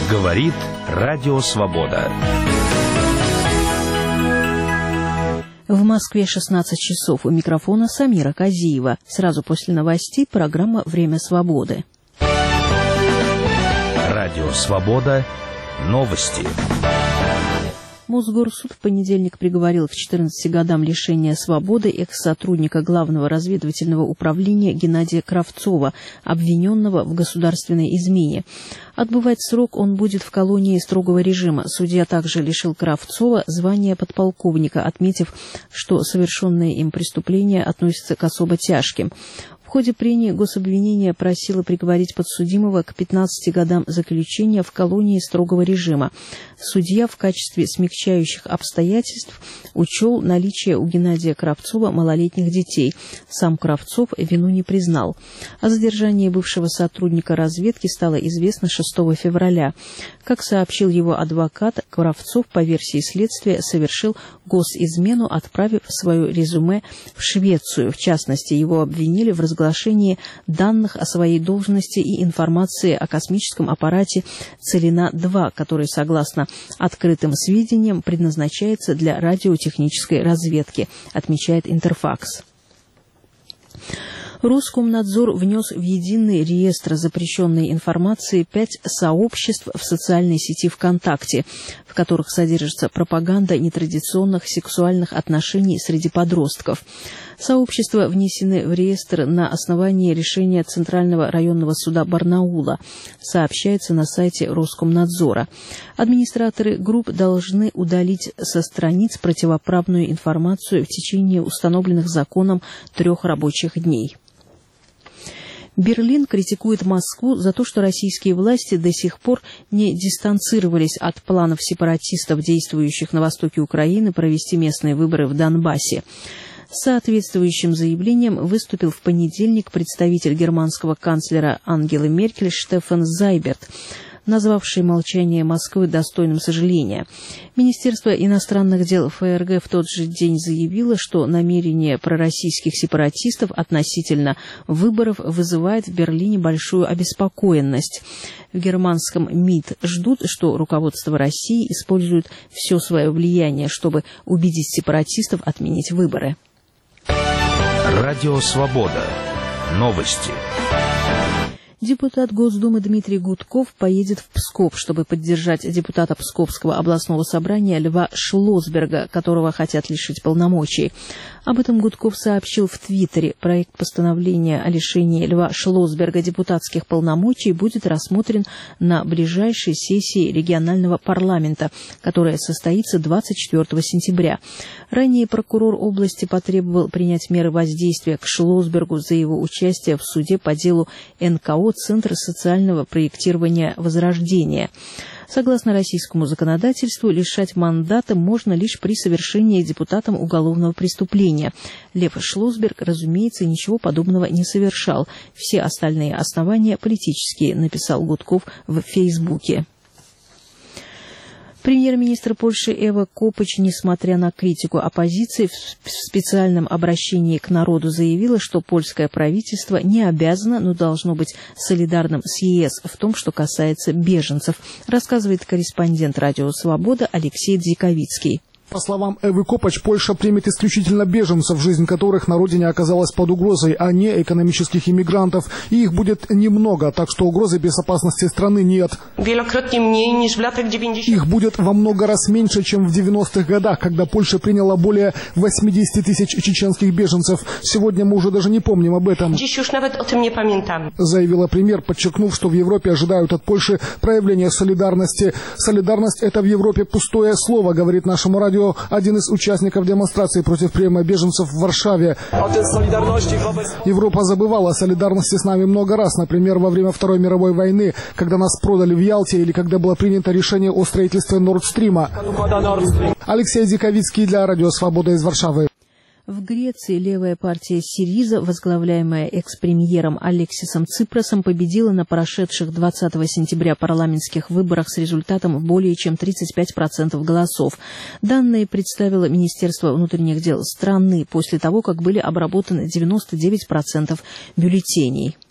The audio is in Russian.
Говорит Радио Свобода. В Москве 16 часов. У микрофона Самира Казиева. Сразу после новостей программа «Время свободы». Радио Свобода. Новости. Мосгорсуд в понедельник приговорил к 14 годам лишения свободы экс-сотрудника Главного разведывательного управления Геннадия Кравцова, обвиненного в государственной измене. Отбывать срок он будет в колонии строгого режима. Судья также лишил Кравцова звания подполковника, отметив, что совершенное им преступление относится к особо тяжким. В ходе прений гособвинение просило приговорить подсудимого к 15 годам заключения в колонии строгого режима. Судья в качестве смягчающих обстоятельств учел наличие у Геннадия Кравцова малолетних детей. Сам Кравцов вину не признал. О задержании бывшего сотрудника разведки стало известно 6 февраля. Как сообщил его адвокат, Кравцов, по версии следствия, совершил госизмену, отправив свое резюме в Швецию. В частности, его обвинили в разглашении данных о своей должности и информации о космическом аппарате «Целина-2», который, согласно открытым сведениям, предназначается для радиотехнической разведки, отмечает Интерфакс. Роскомнадзор внес в единый реестр запрещенной информации 5 сообществ в социальной сети ВКонтакте, в которых содержится пропаганда нетрадиционных сексуальных отношений среди подростков. Сообщества внесены в реестр на основании решения Центрального районного суда Барнаула, сообщается на сайте Роскомнадзора. Администраторы групп должны удалить со страниц противоправную информацию в течение установленных законом 3 рабочих дней. Берлин критикует Москву за то, что российские власти до сих пор не дистанцировались от планов сепаратистов, действующих на востоке Украины, провести местные выборы в Донбассе. С соответствующим заявлением выступил в понедельник представитель германского канцлера Ангелы Меркель Штефан Зайберт, назвавший молчание Москвы достойным сожаления. Министерство иностранных дел ФРГ в тот же день заявило, что намерение пророссийских сепаратистов относительно выборов вызывает в Берлине большую обеспокоенность. В германском МИД ждут, что руководство России использует все свое влияние, чтобы убедить сепаратистов отменить выборы. Радио Свобода. Новости. Депутат Госдумы Дмитрий Гудков поедет в Псков, чтобы поддержать депутата Псковского областного собрания Льва Шлосберга, которого хотят лишить полномочий. Об этом Гудков сообщил в Твиттере. Проект постановления о лишении Льва Шлосберга депутатских полномочий будет рассмотрен на ближайшей сессии регионального парламента, которая состоится 24 сентября. Ранее прокурор области потребовал принять меры воздействия к Шлосбергу за его участие в суде по делу НКО Центр социального проектирования «Возрождение». Согласно российскому законодательству, лишать мандата можно лишь при совершении депутатом уголовного преступления. Лев Шлосберг, разумеется, ничего подобного не совершал. Все остальные основания политические, написал Гудков в Фейсбуке. Премьер-министр Польши Эва Копач, несмотря на критику оппозиции, в специальном обращении к народу заявила, что польское правительство не обязано, но должно быть солидарным с ЕС в том, что касается беженцев, рассказывает корреспондент «Радио Свобода» Алексей Дзиковицкий. По словам Эвы Копач, Польша примет исключительно беженцев, жизнь которых на родине оказалась под угрозой, а не экономических иммигрантов. И их будет немного, так что угрозы безопасности страны нет. Их будет во много раз меньше, чем в 90-х годах, когда Польша приняла более 80 тысяч чеченских беженцев. Сегодня мы уже даже не помним об этом. Заявила премьер, подчеркнув, что в Европе ожидают от Польши проявления солидарности. Солидарность – это в Европе пустое слово, говорит нашему радио один из участников демонстрации против приема беженцев в Варшаве. Европа забывала о солидарности с нами много раз, например, во время Второй мировой войны, когда нас продали в Ялте или когда было принято решение о строительстве Норд-стрима. Алексей Диковицкий для Радио Свобода из Варшавы. В Греции левая партия Сириза, возглавляемая экс-премьером Алексисом Ципросом, победила на прошедших 20 сентября парламентских выборах с результатом более чем 35% голосов. Данные представило Министерство внутренних дел страны после того, как были обработаны 99% бюллетеней.